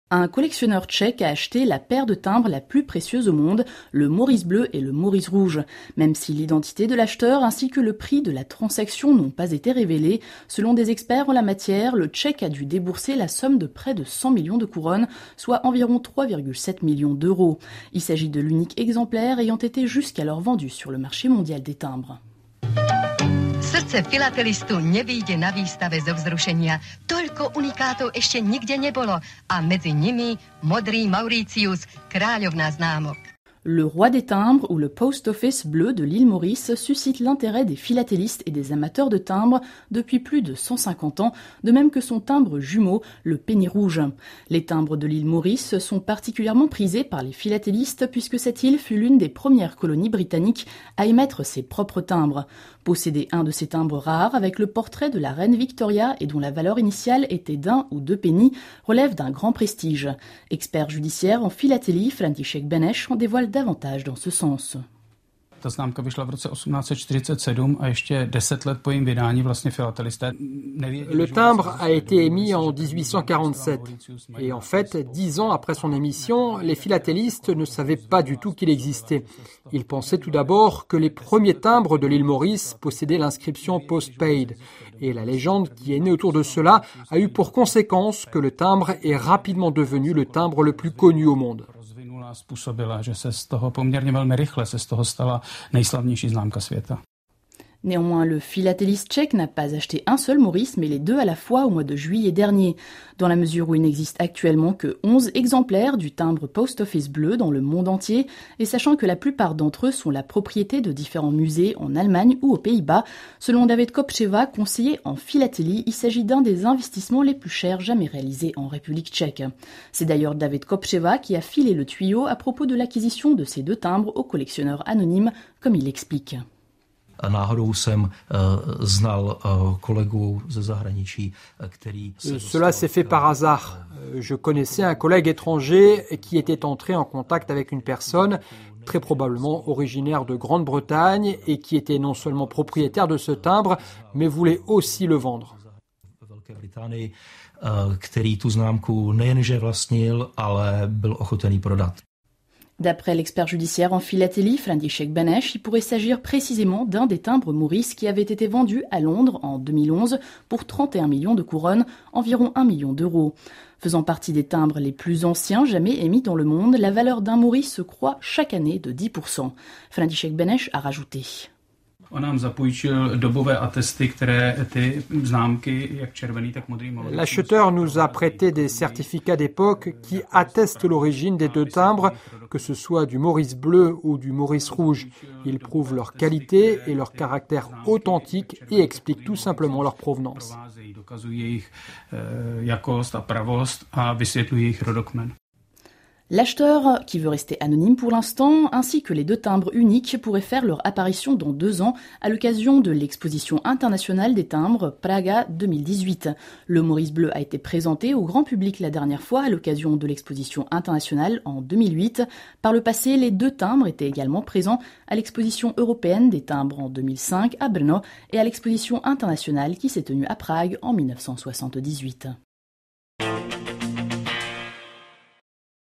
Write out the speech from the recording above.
Un collectionneur tchèque a acheté la paire de timbres la plus précieuse au monde, le Maurice bleu et le Maurice rouge. Même si l'identité de l'acheteur ainsi que le prix de la transaction n'ont pas été révélés, selon des experts en la matière, le Tchèque a dû débourser la somme de près de 100 millions de couronnes, soit environ 3,7 millions d'euros. Il s'agit de l'unique exemplaire ayant été jusqu'alors vendu sur le marché mondial des timbres. Srdce filatelistu nevyjde na výstave zo vzrušenia. Toľko unikátov ešte nikde nebolo. A medzi nimi modrý Mauritius, kráľovná známok. Le roi des timbres, ou le Post Office bleu de l'île Maurice, suscite l'intérêt des philatélistes et des amateurs de timbres depuis plus de 150 ans, de même que son timbre jumeau, le penny rouge. Les timbres de l'île Maurice sont particulièrement prisés par les philatélistes puisque cette île fut l'une des premières colonies britanniques à émettre ses propres timbres. Posséder un de ces timbres rares avec le portrait de la reine Victoria et dont la valeur initiale était d'1 ou 2 pennies relève d'un grand prestige. Expert judiciaire en philatélie, František Beneš en dévoile davantage dans ce sens. Ta známka vyšla v roce 1847 a ještě 10 let po jejím vydání vlastně filatelisté nevěděli. Le timbre a été émis en 1847 et en fait, 10 ans après son émission, les philatélistes ne savaient pas du tout qu'il existait. Ils pensaient tout d'abord que les premiers timbres de l'île Maurice possédaient l'inscription postpaid et la légende qui est née autour de cela a eu pour conséquence que le timbre est rapidement devenu le timbre le plus connu au monde. Způsobila, že se z toho poměrně velmi rychle se z toho stala nejslavnější známka světa. Néanmoins, le philatéliste tchèque n'a pas acheté un seul Maurice, mais les deux à la fois au mois de juillet dernier, dans la mesure où il n'existe actuellement que 11 exemplaires du timbre Post Office bleu dans le monde entier, et sachant que la plupart d'entre eux sont la propriété de différents musées en Allemagne ou aux Pays-Bas. Selon David Kopčeva, conseiller en philatélie, il s'agit d'un des investissements les plus chers jamais réalisés en République tchèque. C'est d'ailleurs David Kopčeva qui a filé le tuyau à propos de l'acquisition de ces deux timbres aux collectionneurs anonymes, comme il l'explique. Cela s'est fait par hasard. Je connaissais un collègue étranger qui était entré en contact avec une personne, très probablement originaire de Grande-Bretagne, et qui était non seulement propriétaire de ce timbre, mais voulait aussi le vendre. D'après l'expert judiciaire en philatélie, František Beneš, il pourrait s'agir précisément d'un des timbres Maurice qui avait été vendu à Londres en 2011 pour 31 millions de couronnes, environ 1 million d'euros. Faisant partie des timbres les plus anciens jamais émis dans le monde, la valeur d'un Maurice se croît chaque année de 10%. František Beneš a rajouté. L'acheteur nous a prêté des certificats d'époque qui attestent l'origine des deux timbres, que ce soit du Maurice bleu ou du Maurice rouge. Ils prouvent leur qualité et leur caractère authentique et expliquent tout simplement leur provenance. L'acheteur, qui veut rester anonyme pour l'instant, ainsi que les deux timbres uniques pourraient faire leur apparition dans 2 ans à l'occasion de l'exposition internationale des timbres Praga 2018. Le Maurice bleu a été présenté au grand public la dernière fois à l'occasion de l'exposition internationale en 2008. Par le passé, les deux timbres étaient également présents à l'exposition européenne des timbres en 2005 à Brno et à l'exposition internationale qui s'est tenue à Prague en 1978.